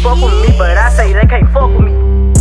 fuck with me, but I say they can't fuck with me.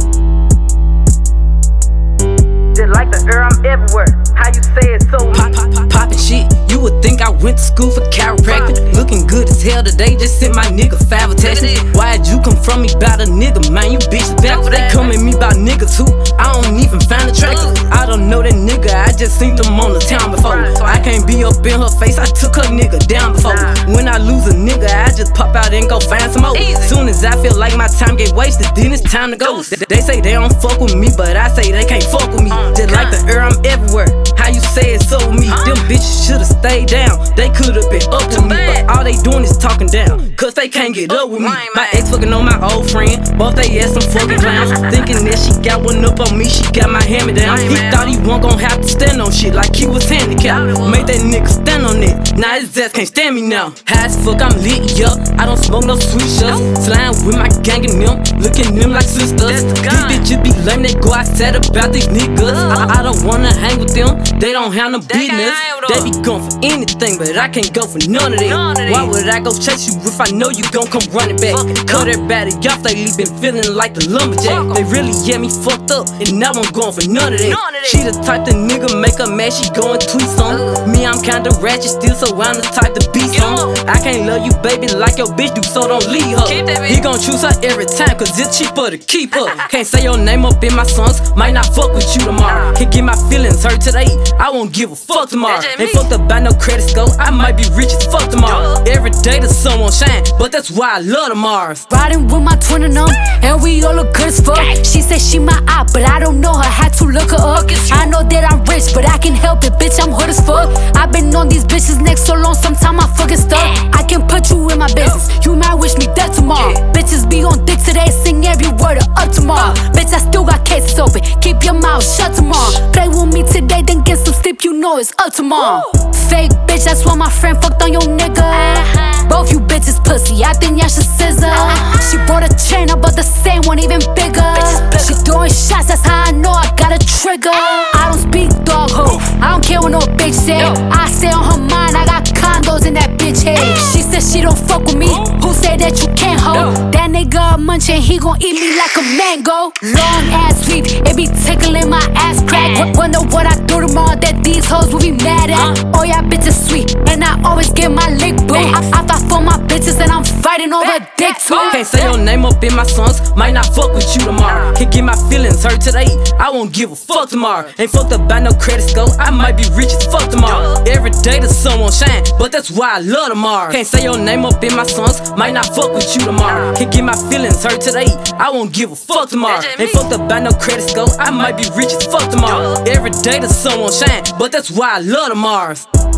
Just like the air, I'm everywhere. How you say it so Poppin' shit, you would think I went to school for chiropractic. Looking good as hell today, just sent my nigga 5 texts. Why'd you come from me about a nigga, man? You bitches back. They come at me about niggas who I don't even find attractive. I don't know that nigga, I just seen them on the town before. I can't be up in her face, I took her nigga down before. When I lose a nigga, I just pop out and go find some more. Soon as I feel like my time get wasted, then it's time to go. They say they don't fuck with me, but I say they can't fuck with me. Just like the air, I'm everywhere. How you say it so with me? Them bitches should've stayed down. They could've been up with me, but all they doing is talking down, cause they can't get up with me. My ex fucking on my old friend, both they ass some fucking clowns. Thinking that she got one up on me, she got my hand down. He thought he wasn't gon' have to stand on shit like he was handicapped. Made that nigga stand on it, now his ass can't stand me now. High as fuck, I'm lit, yup. I don't smoke no sweet shots. Flying with my gang and them, looking them like sisters. These bitches be lame, they go outside about these niggas. I don't wanna hang with them, they don't have no business. They be going for anything, but I can't go for none of it. Why would I go chase you if I know you gon' come running back? Cut everybody off, lately been feeling like the lumberjack. They really get me fucked up, and now I'm going for none of that. She the type the nigga make her mad, she go and tweet on. Me, I'm kinda ratchet still, so I'm the type to be some. I can't love you, baby, like your bitch do, so don't leave her. He gon' choose her every time, cause it's cheaper to keep her. Can't say your name up in my songs, might not fuck with you tomorrow. Can't get my feelings hurt today, I won't give a fuck tomorrow. Ain't fucked up by no credit score, I might be rich as fuck tomorrow. Every day the sun won't shine, but that's why I love tomorrow. Riding with my twin and and we all look good as fuck. She said she my eye, but I don't know her, had to look her up. I know that I'm rich, but I can help it, bitch, I'm hood as fuck. I've been on these bitches' necks so long, sometimes I fucking stuck. I can put you in my business, you might wish me dead tomorrow. Bitches be on dick today, sing every word of up tomorrow. Bitch, I still got cases open, keep your mouth shut tomorrow. Play with me today, then get some sleep, you know it's up tomorrow. Fake bitch, that's why my friend fucked on your nigga. Both you bitches pussy, I think y'all should scissor. She bought a chain, I bought the same one, even bigger. She throwing shots, that's how I know I got a trigger. I don't speak dog ho, I don't care what no bitch say. I stay on her mind, I got condos in that bitch head. She said she don't fuck with me, who said that you can't hold? That nigga munchin', he gon' eat me like a mango. Long ass sweep, it be tickling my ass crack. Wonder what I do tomorrow that these hoes will be mad at. Oh yeah, bitches sweet, and I always get my lick boo. I fight for my bitches and I'm fighting over dick too. Can't say your name up in my songs, might not fuck with you tomorrow. Can't get my feelings hurt today, I won't give a fuck tomorrow. Ain't fucked up by no credit score, I might be rich as fuck tomorrow. Every day the sun won't shine, but that's why I love tomorrow. Can't say your name up in my songs, might not fuck with you tomorrow. Can't get my feelings hurt today, I won't give a fuck tomorrow. Ain't fucked up by no credit score, I might be rich as fuck tomorrow. Every day the sun won't shine, but that's why I love tomorrow.